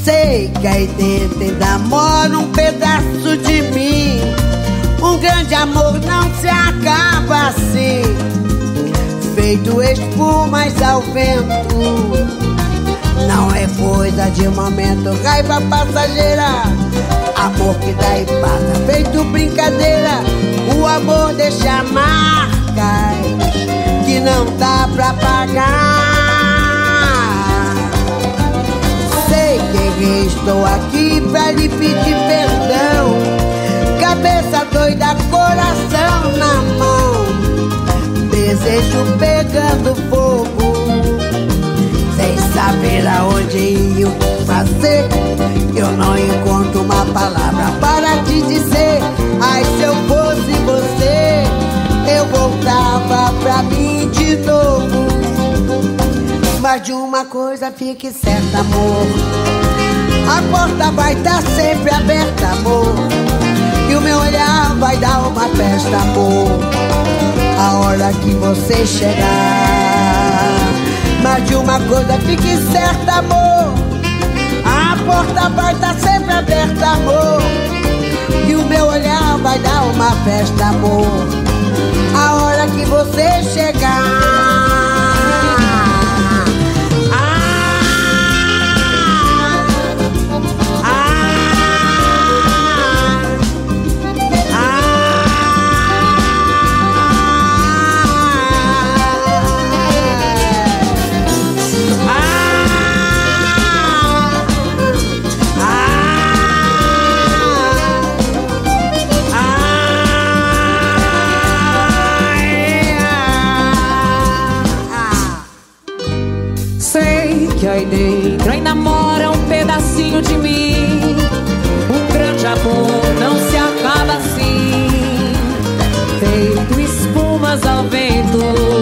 Sei que aí dentro ainda mora um pedaço de mim. Um grande amor não se acaba assim, feito espumas ao vento. Não é coisa de momento, raiva passageira. Amor que dá e passa, feito brincadeira. O amor deixa marcas que não dá pra pagar. Sei que estou aqui pra lhe pedir perdão. Cabeça doida, coração na mão, desejo pegando fogo, sem saber aonde ir e o que fazer. Eu não encontro uma palavra para te dizer. Ai, se eu fosse você, eu voltava pra mim de novo. Mas de uma coisa fique certa, amor, a porta vai estar sempre aberta, amor, e o meu olhar vai dar uma festa, amor, a hora que você chegar. Mas de uma coisa fique certa, amor, a porta vai estar sempre aberta, amor, e o meu olhar vai dar uma festa, amor, a hora que você chegar. Que aí dentro ainda mora um pedacinho de mim. Um grande amor não se acaba assim, feito espumas ao vento.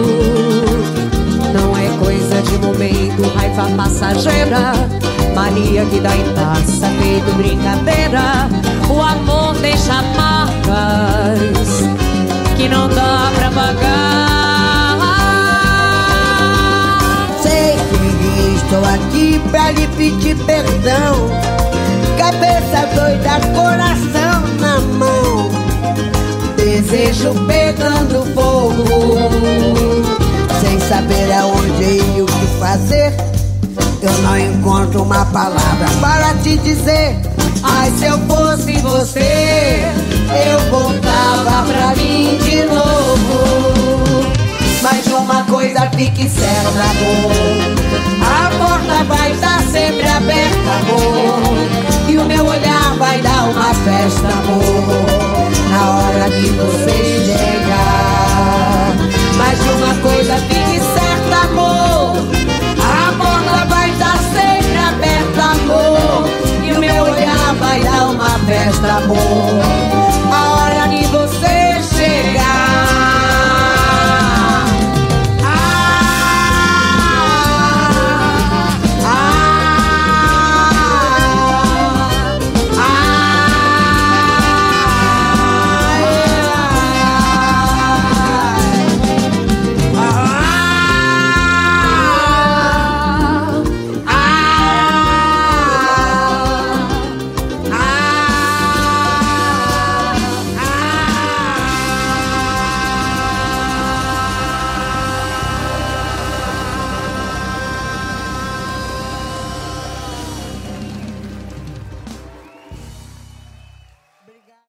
Não é coisa de momento, raiva passageira, mania que dá em taça, feito brincadeira. O amor deixa marcas que não dá pra pagar. Estou aqui pra lhe pedir perdão. Cabeça doida, coração na mão, desejo pegando fogo, sem saber aonde ir e o que fazer. Eu não encontro uma palavra para te dizer. Ai, se eu fosse você, eu voltava pra mim de novo. Mas uma coisa fique certa, amor, a porta vai estar sempre aberta, amor, e o meu olhar vai dar uma festa, amor, na hora que você chegar. Mas uma coisa fique certa, amor, a porta vai estar sempre aberta, amor, e o meu olhar vai dar uma festa, amor,